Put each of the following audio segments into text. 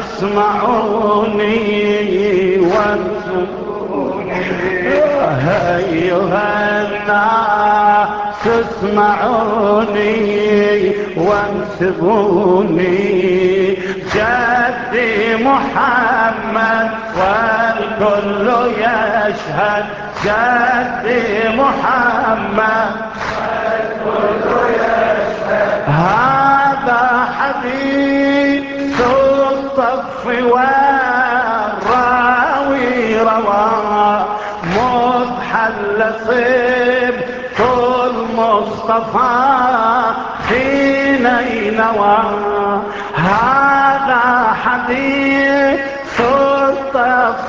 اسمعوني وانصروني أيها الناس اسمعوني وانصروني جدي محمد والكل يشهد جدي محمد والكل يشهد هذا حديث الصف والراوي روى مذ حل صبت المصطفى في نينوى هذا حديث الصف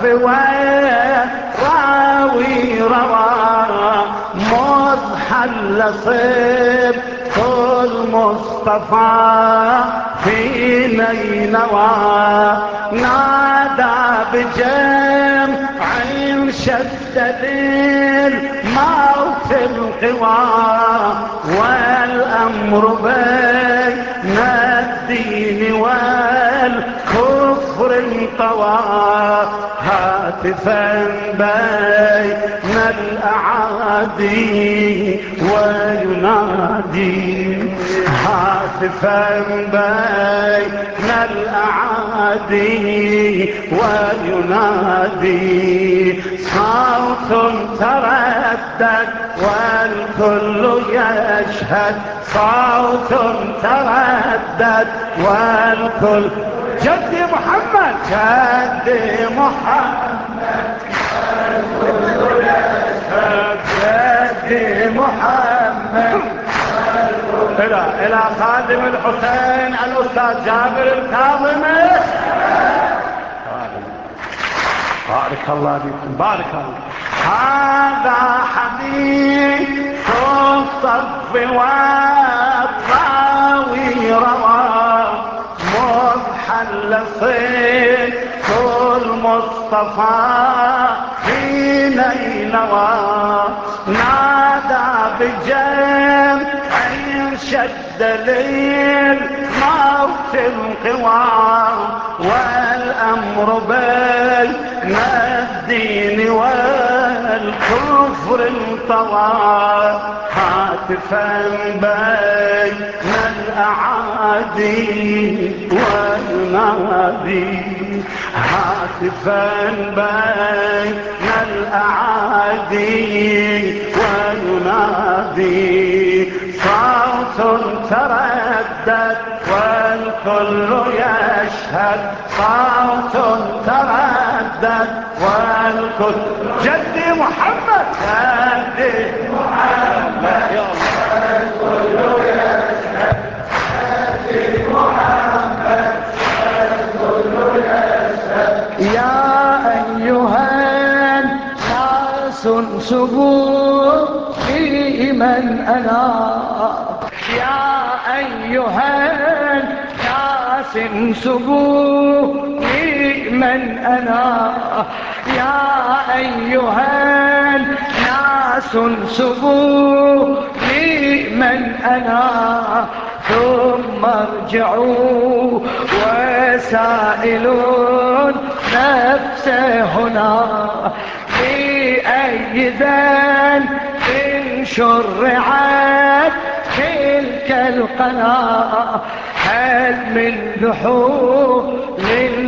والراوي روى مذ حل صبت المصطفى في نينوى نادى بجمع شدد الموت القوى والأمر بين الدين والكفر انطوى هاتفا بين الأعادي وينادي هاتفا بين الأعادي وينادي صوت تردد والكل يشهد صوت تردد والكل جدي محمد جدي محمد والكل يشهد جدي محمد إلى خادم الحسين الأستاذ جابر الكاظمي بارك الله فيكم بارك الله هذا حديث الصف والراوي روى مذ حل صيت المصطفى في نينوى نادى بجمع شد للموت القوى والأمر بين الدين والكفر انطوى هاتفا بين الأعادي وينادي هاتفا بين الأعادي وينادي صوت تردد والكل يشهد صوت تردد والكل جدي محمد جدي محمد يا الله الكل يشهد جدي محمد الكل يشهد يا أيها الناس انسبوا في من أنا يا أيها الناس انسبوا من أنا يا أيها الناس انسبوا من أنا ثم ارجعوا وسائلون نفسه هنا لأي ذنب شرعت تلك القناة هل من ذحول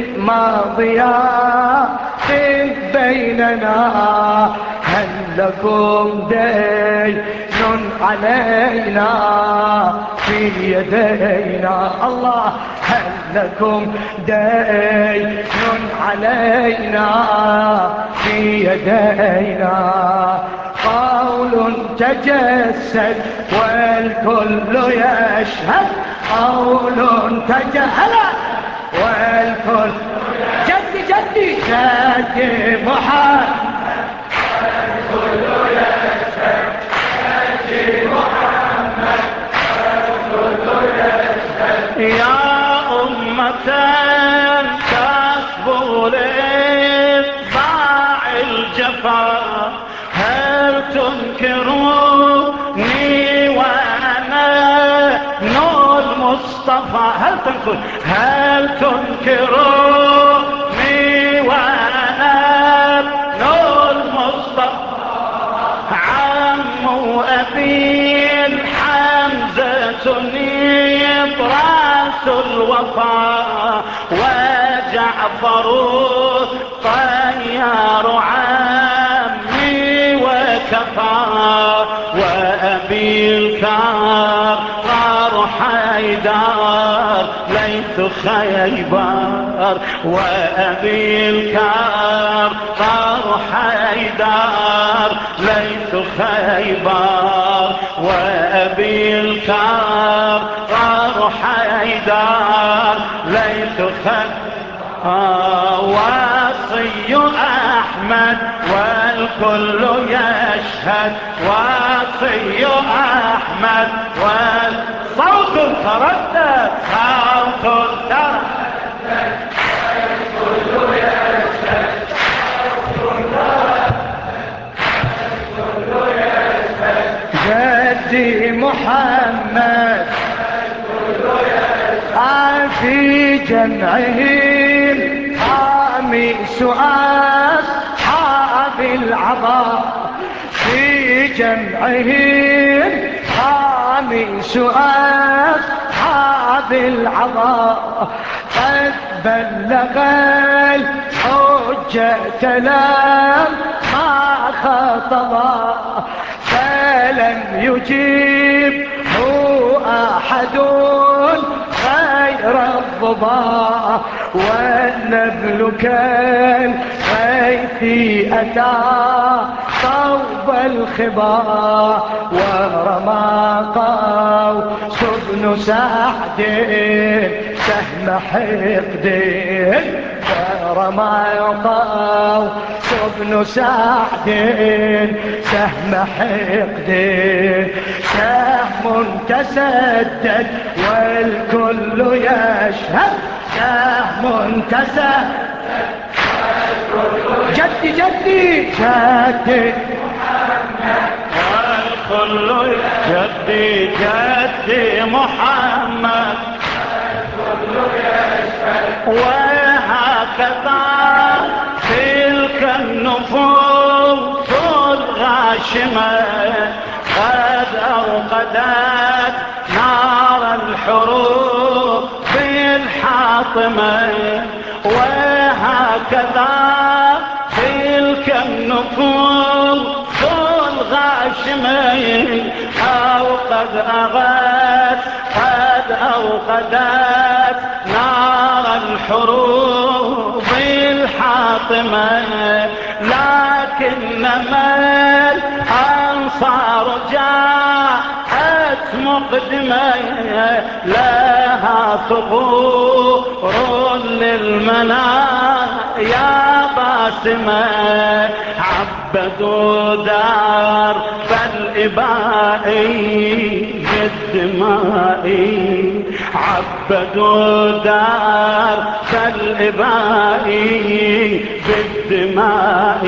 الماضيات بيننا هل لكم دين علينا في يدينا الله هل لكم دين علينا في يدينا قول تجسد والكل يشهد قول تجهل والكل جدي جدي جدي محمد والكل يشهد جدي محمد والكل يشهد يا أمة تصبر لإتباع الجفا هل تنكروني وأنا نور المصطفى هل تنكروني وانا ابن المصطفى عم أبي حمزة براس الوفا وجعفر طيار عمي وكفى وأبي الكرار حيدر ليث خيبر وأبي الكرار حيدر ليث خيبر وأبي الكرار حيدر ليث خيبر وصي أحمد والكل يشهد وصي أحمد صوت تردد صوت تردد والكل يشهد جدي محمد في جمعهم خامس أصحاب العطاء في جمعهم خامس أصحاب العطاء قد بلغ الحجة لما خطبا فلم يجيبه أحد غير الضباء والنبل كالغيث أتى صوب الخباء ورمى قوس بن سعد سهم حقد ورمى قوس بن سعد سهم حقد سهم تسدد والكل يشهد سهم تسدد جدي جدي جدي والكل جدي جدي محمد وهكذا تلك النفوس الغاشمة قد أوقدت نار الحروب الحاطمة وهكذا تلك النفوس الغاشمة قد أوقدت نار الحروب الحاطمة لكنما الأنصار جاءت مقدمة لها ثغور للمنايا باسمة عبدوا دار بالإباء بالدماء عبدوا دار بالإباء بالدماء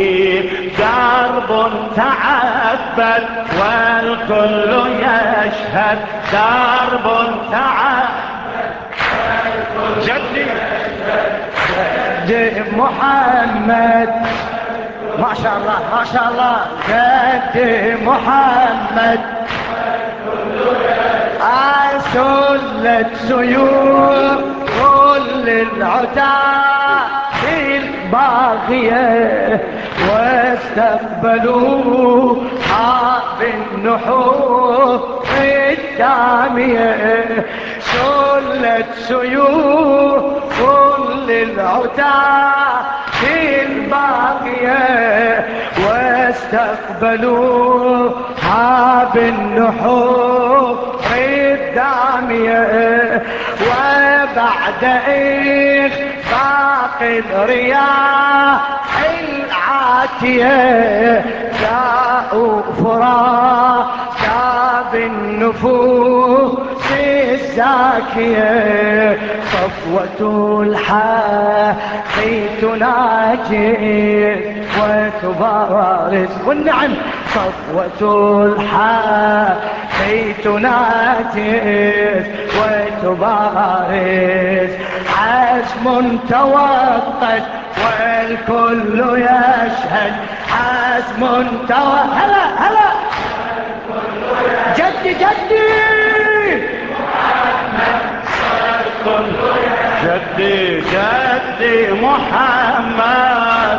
درب تعبد والكل يشهد درب تعبد جدي جدي محمد ما شاء الله ما شاء الله جدي محمد سلت سيوف كل العتاة الباغية واستقبلوا حاب النحور الدامية سلت سيوف كل العتاة الباغية واستقبلوا حاب النحور الدامية وبعد إخفاق الرياح العاتية جاءوا فراشا بالنفوس الزاكية صفوة الحق تناجي وتبارز والنعم صفوة الحق تنادس وتبارز، عزم توقد والكل يشهد، عزم هلا هلا جدي جدي جدي جدي محمد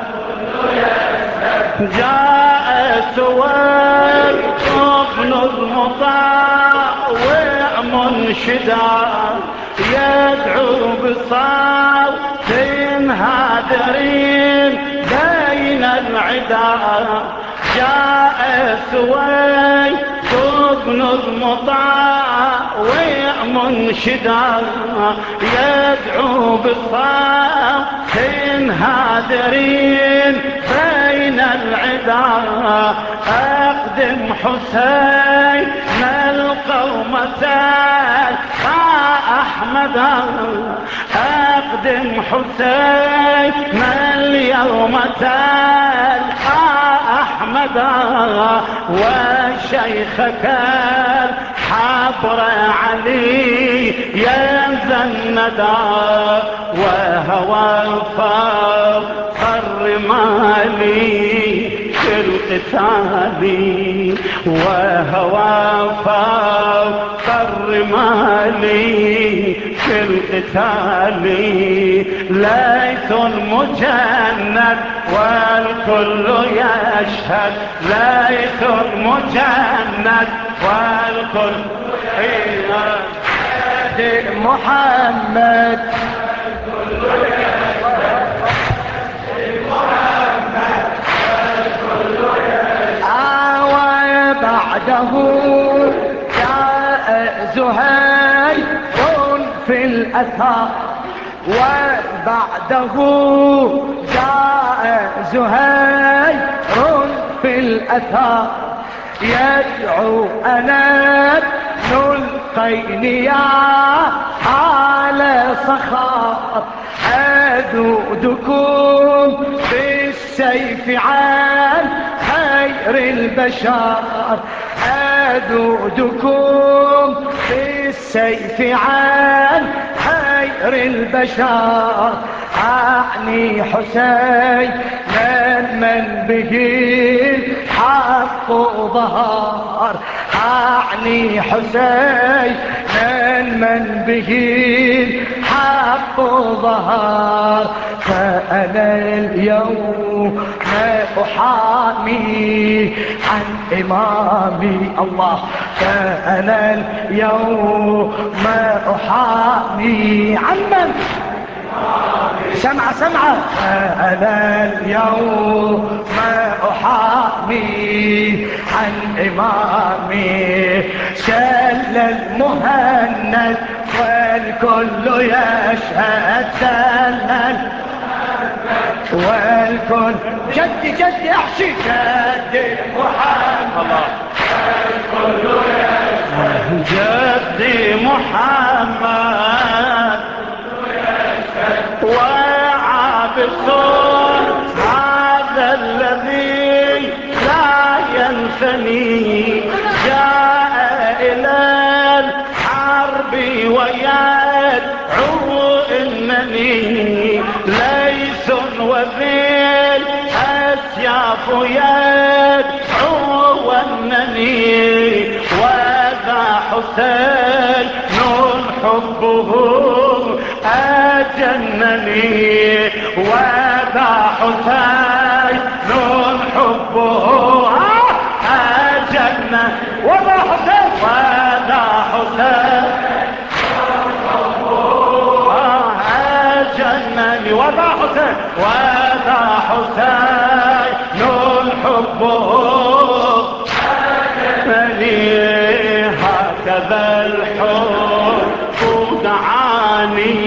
جاء سويد ابن المطاع ومنشدا يدعو بصوت هادرين بين العدا. جاء سويد ابن المطاع ومنشدا يدعو بصوت هادرين بين العدا. أقدم حسين القومة أحمد، أقدم حسين اليوم تلقى أحمد، وشيخك الحبر علي ينزندى، وهوى فخر مالي في القتال، وهوى فخر مالي في القتال. ليث مجند والكل يشهد، ليث مجند والكل يشهد. محمد وبعده جاء زهير في الأثار، وبعده جاء زهير في الأثار يدعو أنا نلقين يا آل صخار، أذودكم بالسيف عن خير البشر، أذودكم بالسيف عن خير البشر. أعني حسين من به الحق ظهر، أعني حسين من به الحق ظهر. فأنا اليوم أحامي عن إمامي الله، فأنا اليوم أحامي عن من؟ سمع سمع. فأنا اليوم أحامي عن إمامي، شل المهند والكل يشهد، شل والكل جدي جدي احشي جدي محمد والكل يشهد، جدي محمد وعابس هذا الذي لا ينثني، جاء إلى الحرب ويدعو إنني ليس وذيل أسياف يدعو وأنني وذا حسين حبه أجنني، وذا حسين حبه أجنني، وذا حسين وذا حسين أجنني، وذا حسين وذا حسين حبه أجنني. هكذا الحب دعاني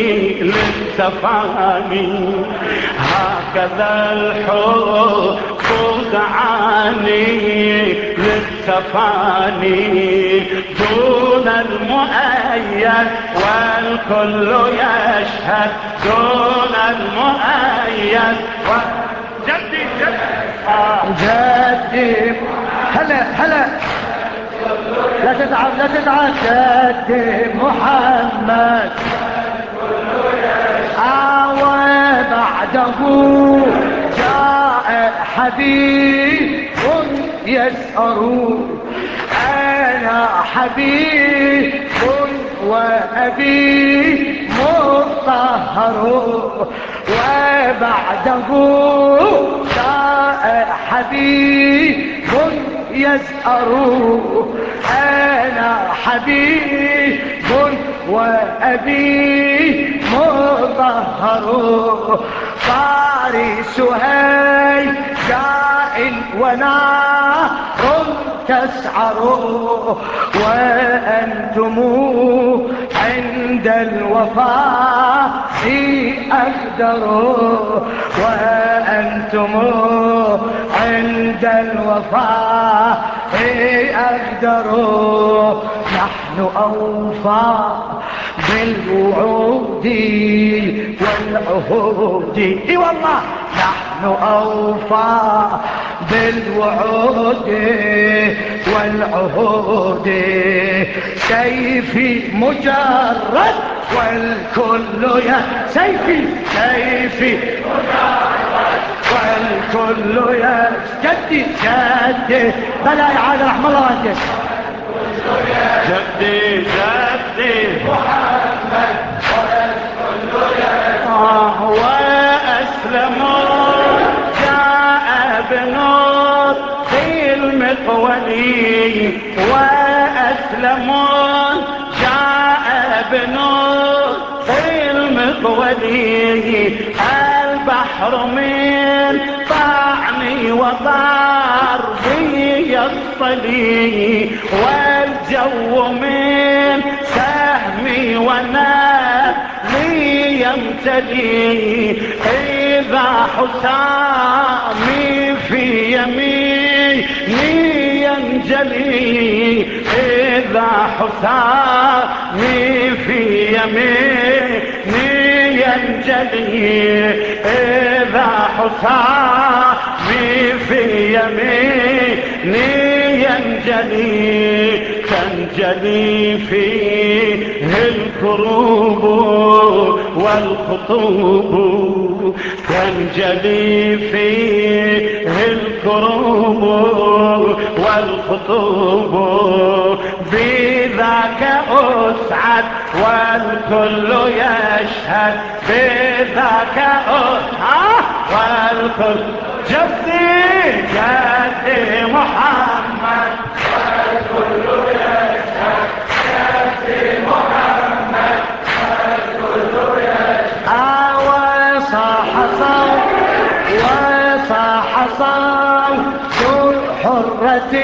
للتفاني، هكذا الحب دعاني للتفاني، دون المؤيد والكل يشهد، دون المؤيد جدي جدي جدي هلا هلا لا تتعب لا تتعب جدي محمد وبعده جاء حبيب يسأر أنا حبيب وأبي مطهر وبعده جاء حبيب يسأر أنا حبيب وأبي مطهر فارس هيجاء ونار تسعر وأنتم عند الوفاء أقدر وأنتم عند الوفاء أقدر نحن أوفى بالوعود والعهود اي والله نحن أوفى بالوعود والعهود سيفي مجرد والكل يا سيفي سيفي مجرد والكل يا جدي جدي بلا إعادة رحم الله عليك جدي جدي محمد والكل يا وأسلموا جاء بنور في المقولي وأسلموا جاء بنور في المقولي البحر من طعني وضربي يصطلي والجو من سهمي ونالي يمتلي إذا حسامي في يميني ينجلي إذا حسامي في يميني ينجلي إذا حسامي في يميني ينجلي تنجلي فيه الكروب والخطوب تنجلي فيه الكروب والخطوب بذاك أسعد والكل يشهد بذاك أسعد والكل جدي جدي محمد والكل يشهد جدي محمد والكل يشهد وصاح صوت حرة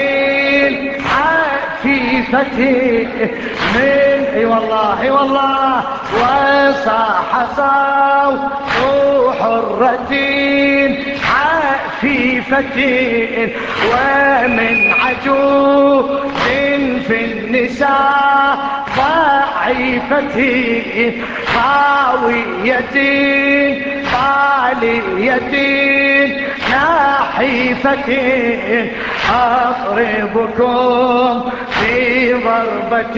عفيفة من اي والله وصاح صوت حرة عفيفة ومن عجوز في النساء ضعيفة خاوية طالية ناحفة أضربكم في ضربة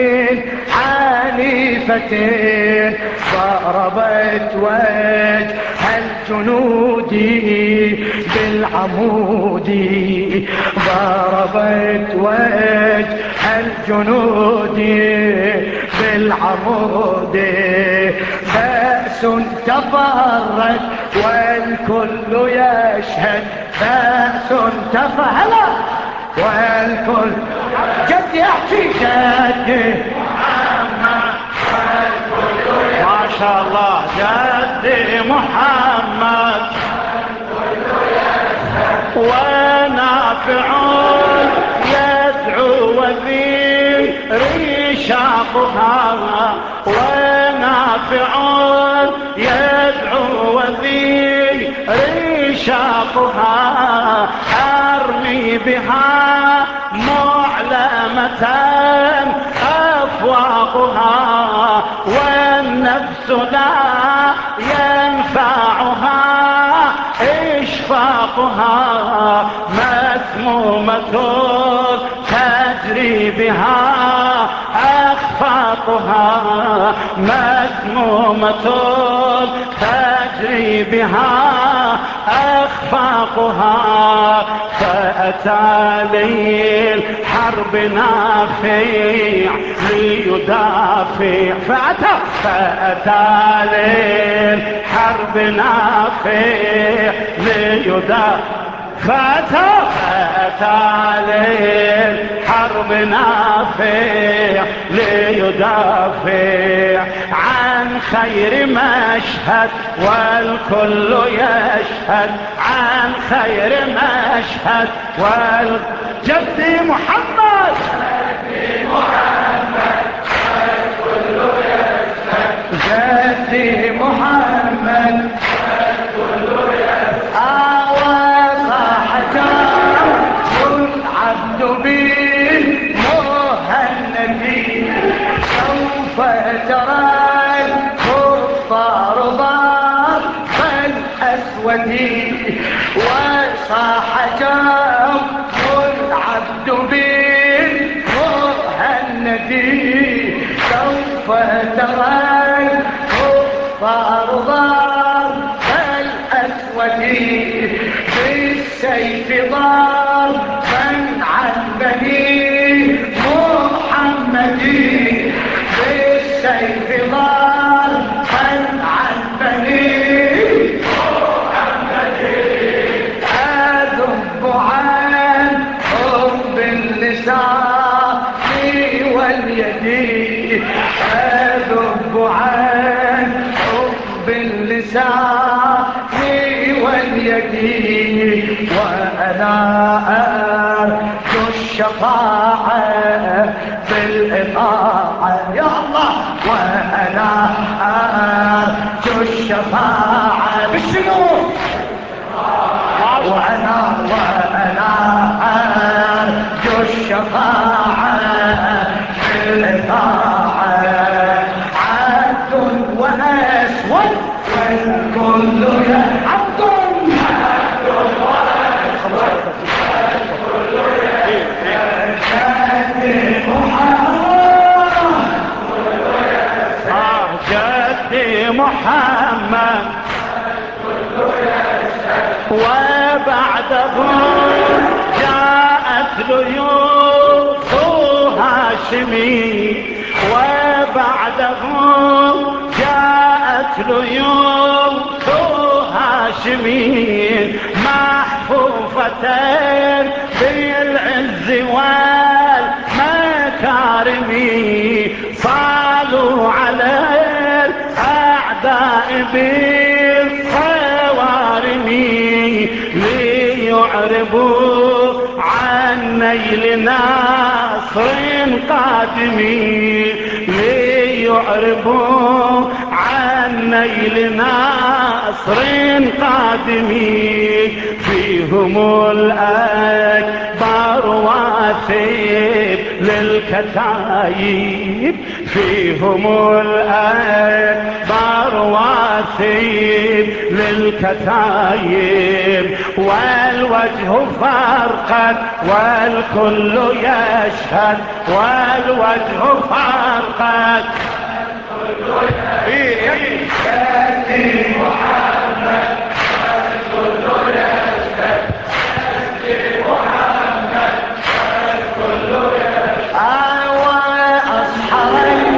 عنيفة ضربت وجه الجنود بالعمود ضربت وجه الجنود بالعمود بأس تفرج والكل يشهد بأس تفرج والكل جدي احكي جدي ما شاء الله جدي محمد ونافع يدعو وذي رشاقها ونافع يدعو وذي رشاقها أرمي بها معلمة أفواقها والنفس لا ينفعها أشفاقها مسمومة تجري بها أخفاقها مسمومة تجري بها أخفاقها فأتى للحرب نافع ليدافع فأتى للحرب نافع ليدافع فأتى للحرب نافع ليدافع عن خير مشهد والكل يشهد عن خير مشهد جدي محمد والكل يشهد جدي محمد والكل يشهد والعبد بالمهند سوف ترى الكفار ضرب الأسود وصاح جنب العبد بالمهند سوف ترى الكفار ضرب الأسود بالسيف ضربا عن بني محمد بالسيف ضربا عن بني محمد أذب عن حب اللسان واليد أذب عن حب اللسان واليد وأنا أرجو الشفاعة بالإطاعة يا الله وأنا أرجو الشفاعة بالشنو وأنا أرجو الشفاعة بالإطاعة عبد وأسود والكل عبد جدي محمد وبعده جاءت ليوث هاشمي وبعده جاءت ليوث هاشمي محفوفة بالعز والمكارم صالوا على الأعداء بالصوارم ليعربوا عن نيل ناصر قادم ليعربوا عن نيل ناصر قادم فيهم الأكبر واثب للكتايب فيهم الأكبر واثب للكتايب والوجه فرقت والكل يشهد والوجه فرقت جدي محمد والكل يشهد جدي محمد والكل يشهد وأصحر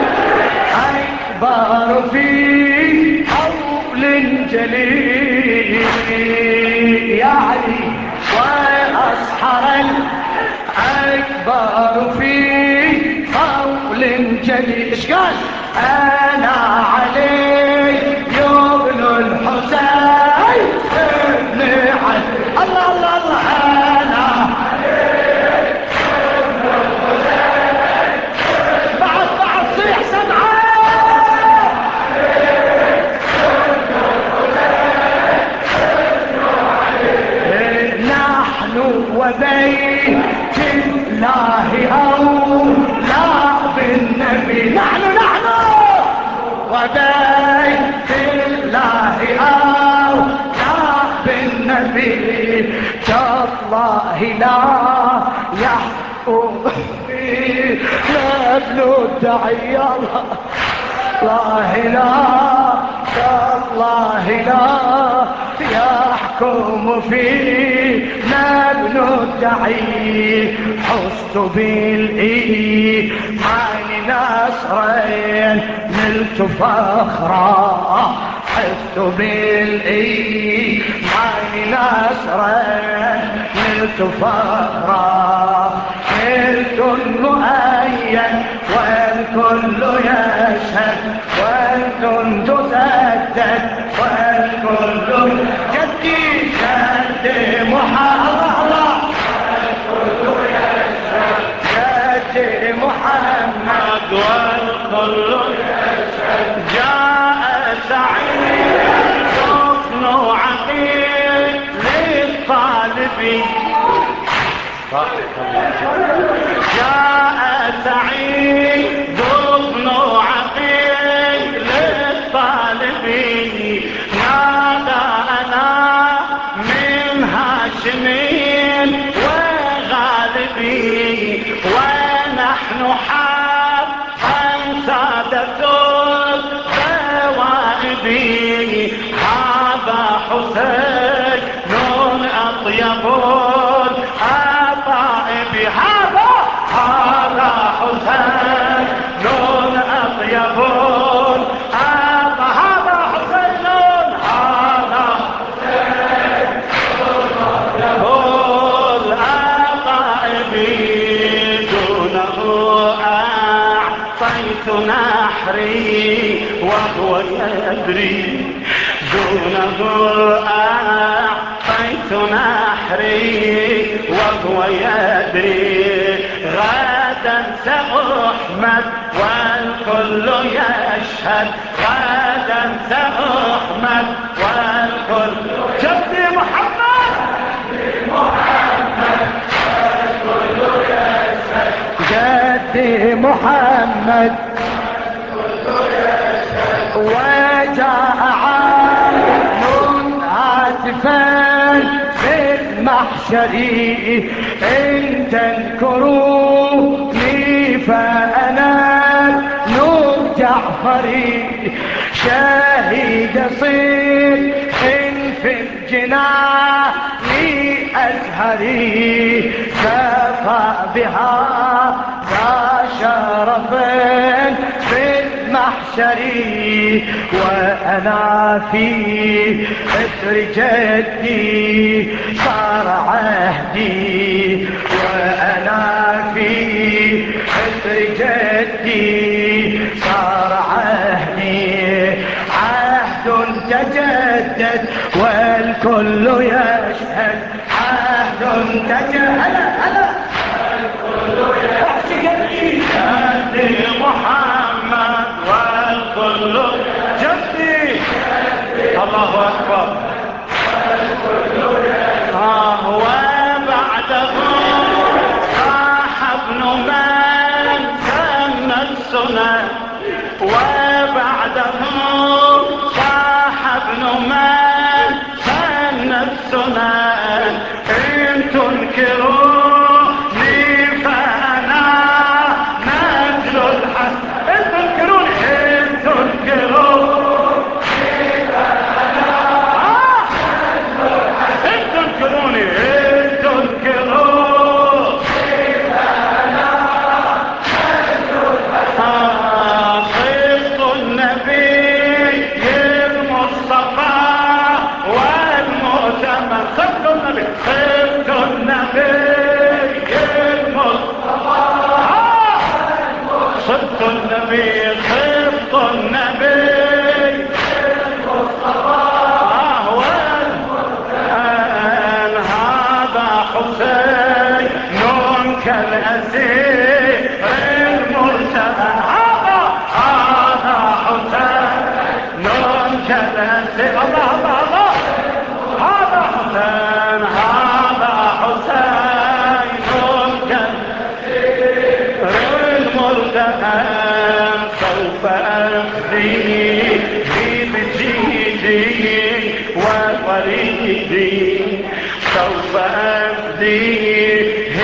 الأكبر في قول جليل يا علي وأصحر الأكبر في قول جليل إيش قال أنا علي ابن الحسين ابن علي الله الله الله أنا علي ابن الحسين بعد صيح سمعة نحن وبيت الله أولى بالنبي نحن وبيت الله لا يحكم فيه نبل الدعي الله لا يحكم فينا ابن الدعي حزت بالإيمان نصرين نلت فخرا حزت بالإيمان نصرين نلت فخرا نلت المؤيد والكل يشهد والكل تسدد والكل جدي جدي محمد والكل يشهد جدي محمد والكل يشهد جاء سعيد حسن عقيل للطالبين جاء سعيد بن عقيل للطالبين نادى أنا من هاشمين وغالبين ونحن حقا سادة الثوائبين هذا حسين أطيب الأطائب هذا حسين أطيب هذا حسين الأطائب دونه أعطيت نحري وهو يدري دونه أعطيت نحري وهو يدري غدا سأحمد والكل يشهد غدا سأحمد والكل جدي محمد والكل يشهد جدي محمد وجاء عام هاتفا في المحشر إن تذكروني فأنا نور جعفري شهيد صدق في الجنان أزهري كفى بها ذا شرف في المحشر وأنا في إثر جدي صار عهدي وأنا في إثر جدي صار عهدي عهد تجدد والكل يشهد عهد تجدد الكل يشهد جدي محمد والكل جدي الله أكبر وبعده صاح ابن من سن السنن وبعده صاح ابن من سن السنن إن تنكروني فأنا نجل الحسن إن تنكروني صدق النبي صدق النبي المصطفى هذا حسين كالأسير المرتضى هذا حسين كالأسير الله هذا حسين سوف أفدي بجيدي ووريدي سوف أفدي يفديه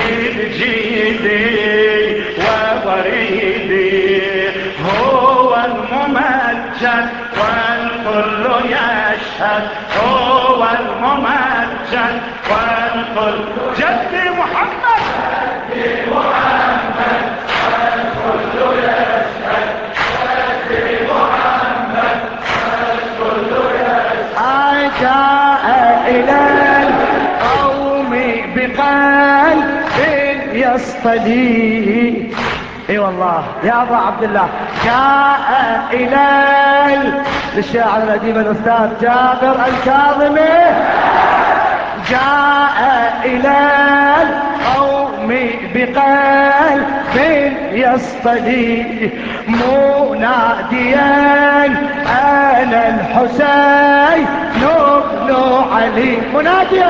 الجيدي ووريدي هو الممجد والكل يشهد هو الممجد والكل جدي محمد جدي محمد والكل يشهد جدي محمد والكل يشهد جاء إلى القوم بقلب يصطلي اي والله يا ابو عبد الله جاء الى الشاعر الاديب الاستاذ جابر الكاظمي جاء الى القوم بقلب يصطلي مناديا انا الحسين ابن علي مناديا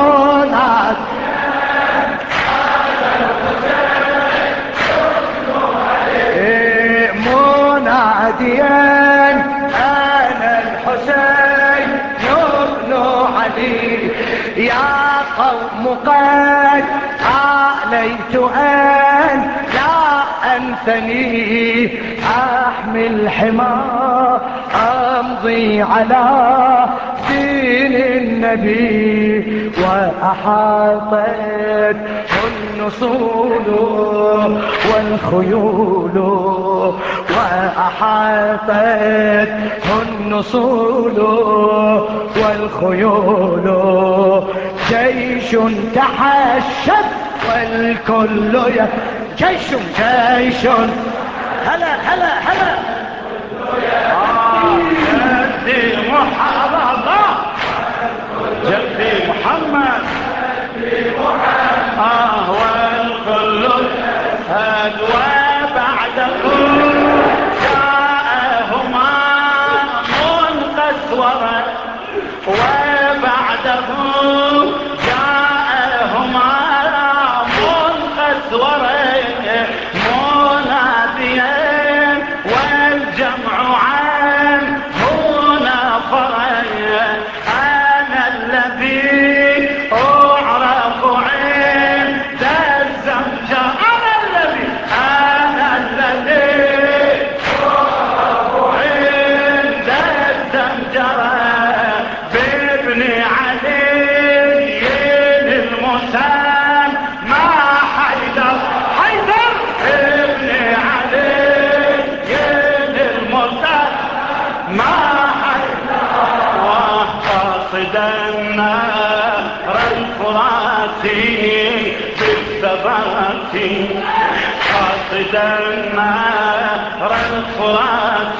مناديا انا الحسين ابن علي يا قوم قد عليت ان لا انثني احمل حمار امضي على دين النبي واحاطت النصول والخيول وأحاطت النصول والخيول جيش تحشد والكل جيش هلا هلا هلا جدي محمد جدي محمد والكل هاد وبعده جاءهما منقسورا وبعده جاءهما منقسورا مناديا والجمع عنه نفرا انا الذي اعرف عند الزمجر انا الذي اعرف عند الزمجر بابن علي المسان ما حيدر ابن علي المسان ما حيدر وقاصدا نهر الفرات بالثبات قاصدا نهر الفرات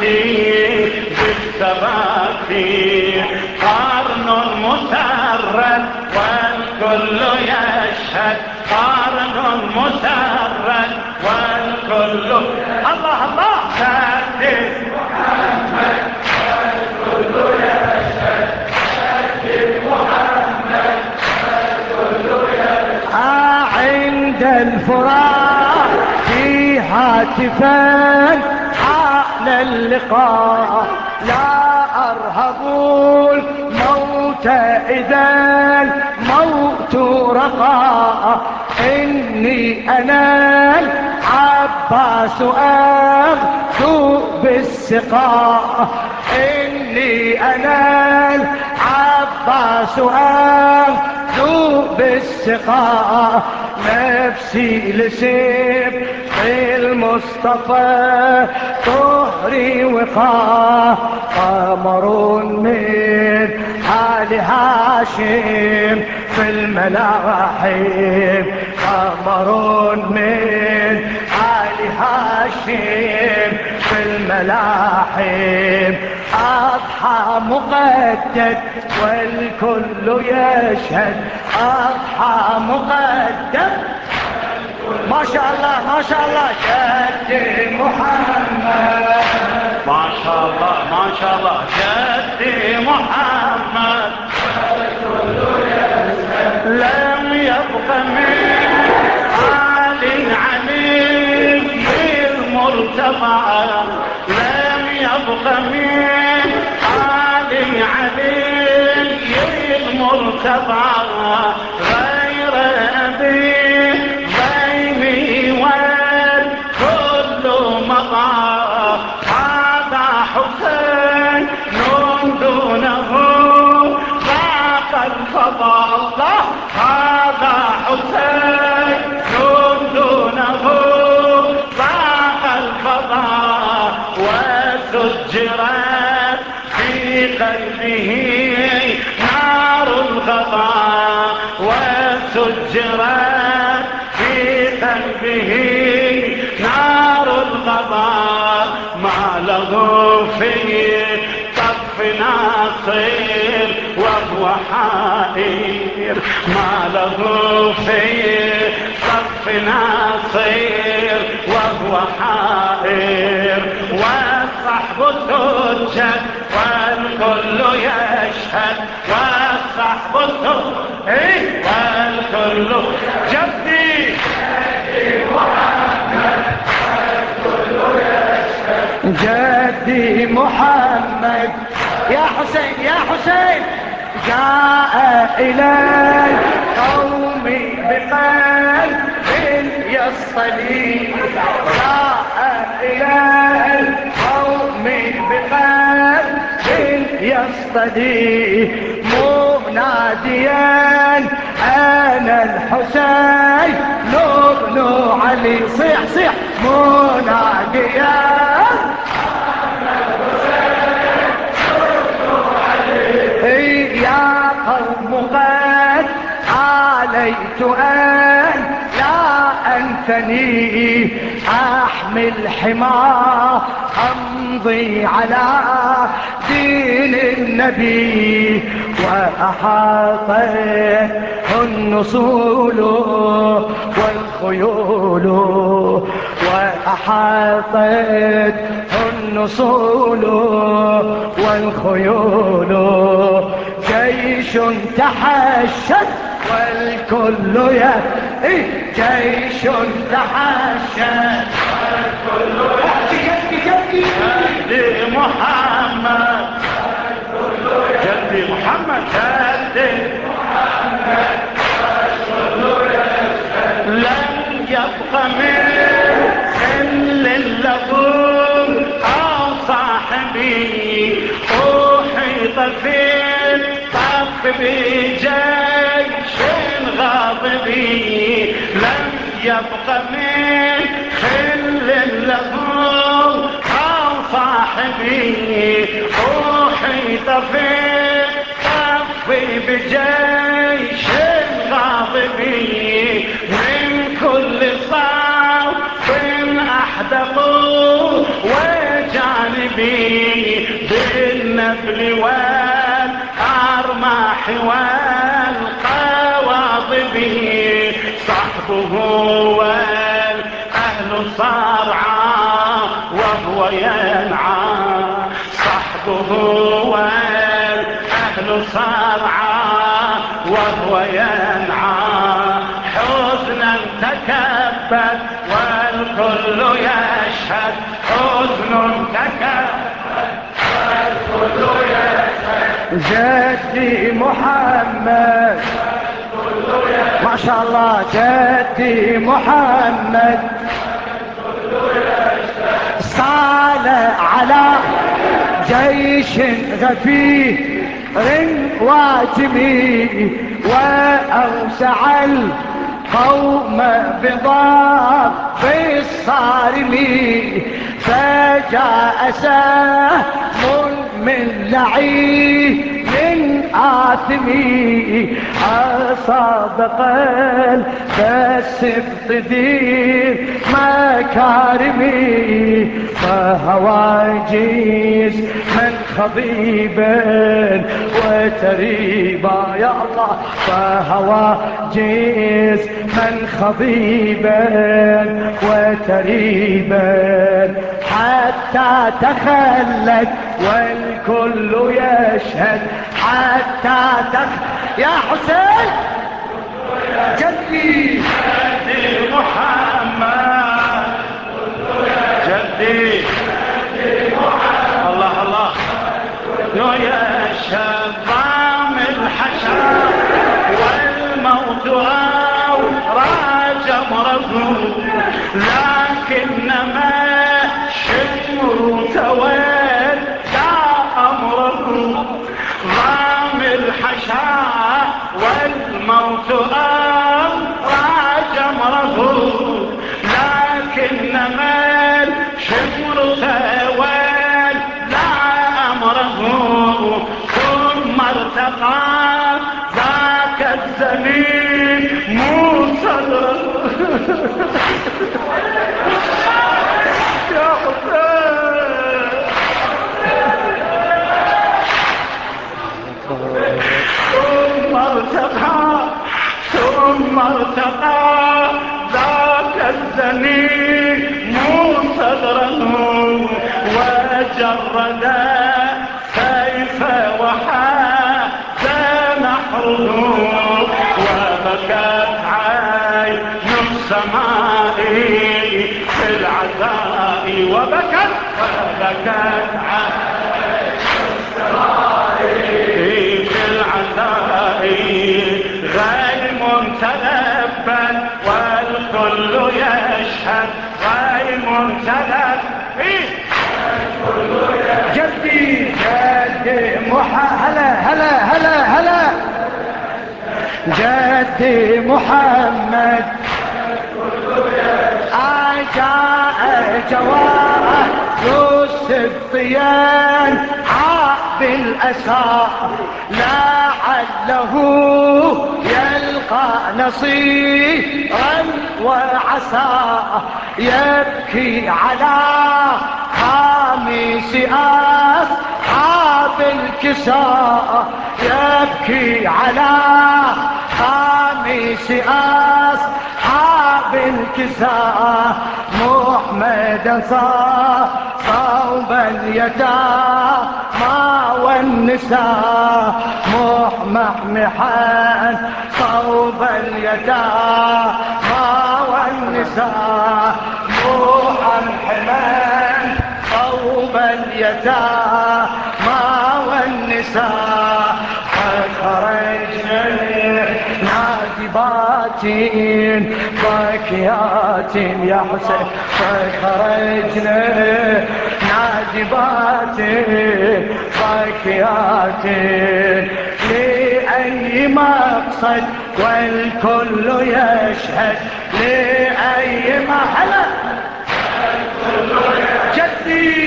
بالثبات قرن مسرد والكل يشهد قرن مسرد والكل الله الله سيدي محمد والكل يشهد سيدي محمد والكل يشهد عند الفراق في هاتفا على اللقاء لا أرهب الموت إذا الموت رقى إني أنا العباس أخذ بالسقاء إني أنا العباس أخذ بالسقاء نفسي لسيف المصطفى طهري وقاه قمر من آل هاشم في الملاحم قمر من آل هاشم في الملاحم أضحى مقدد والكل يشهد أضحى مقدد ما شاء الله ما شاء الله جدي محمد ما شاء الله ما شاء الله جدي محمد لم يبق من علي المرتضى لم يبق من علي المرتضى غير الفضاء الله هذا حسين دونه ضاق الفضاء وسجرت في قلبه نار الغضاء وسجرت في قلبه نار الغضاء ما له في طف ناصر وهو حائر ما له في طف ناصر وهو حائر والصحب سجد والكل يشهد والصحب سجد والكل جدي جدي محمد يا حسين يا حسين جاء إلى القوم بقلب يصطلي جاء إلى القوم بقلب يصطلي مناديا أنا الحسين ابن علي صيح صيح مناديا يا قوم قد عليت أن لا أنثني أحمل حماه أمضي على دين النبي وأحاطت النصول والخيول وأحاطت النصول والخيول جيش تحشد والكل جيش تحشد والكل جدي محمد جدي محمد جدي محمد لم يبق من خل اللبون أو صاحبي أحيط في الطف بجيش غاضبي لم يبق من خل اللبون أو صاحبي أحيط في الطف بجيش غاضبي من كل صوب أحدقوا وجانبي بالنبل والأرماح والقواضب صحبه والأهل صارعا وهو ينعى صحبه والأهل صارعا وهو ينعى حزنا تكبد والكل يشهد حزن تكبد والكل يشهد جدي محمد ما شاء الله جدي محمد صال على جيش غفير واجمي وأوسع القوم بضاب الصارمي فجاء سهم من لعين من آثمي أصاب قلب السبط ذي مكارمي فهواجيز من خضيبا وتريبا يا الله فهواجيز من خضيبا وتريبا حتى تخلت والكل يشهد حتى يا حسين جدي جدي محمد جدي الله الله يشهد ضام الحشر والموت أو راج امره لكنما شمر تولى أمره ضام الحشر الموت أمرى جمره لكنما الشمر ثوال لا أمره ثم ارتقى ذاك الزمين موسى يا حسين ثم ارتقى ذاك الزمين موسى صدره وجرد سيف وحاز نحره وبكت عين السماء في العزاء وبكت عين السماء في العزاء غيم تلبى والكل يشهد غيم تلبى جدي هلا جدي محمد جاء جواه السبطيان عاب الأسى لعله يلقى نصيرا وعسى يبكي على خامس أصحاب الكساء يبكي على خامس أصحاب الكساء محمدا صوب اليتامى والنساء محمحا صوب اليتامى والنساء محمحا صوب اليتامى والنساء فخرجنا نادبات باكيات يا حسين فخرجنا نادبات باكيات لأي مقصد والكل يشهد لأي محل جدي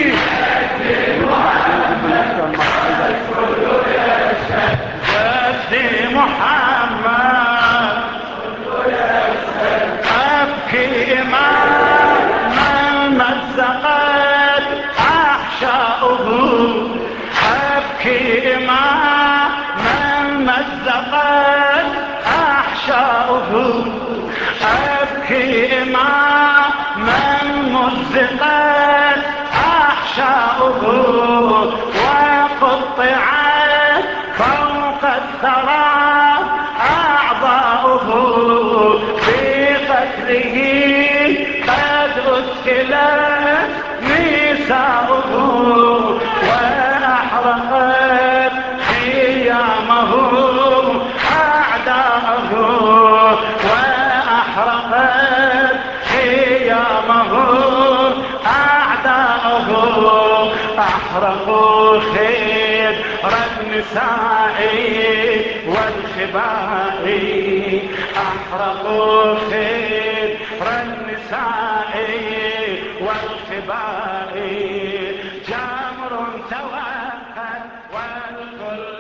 جدي محمد أبكي ما مزقت أحشاؤه أبكي ما مزقت أحشاؤه أبكي ما مزقت أحشاؤه وقطعت فوق الثرى أعضاؤه في قتله قد أسكلت نساؤه وأحرقت خيامه أعداؤه وأحرقت خيامه أعداؤه أحرقوا خير النساء والخباء أحرقوا خير النساء والخباء جمر توقد والكل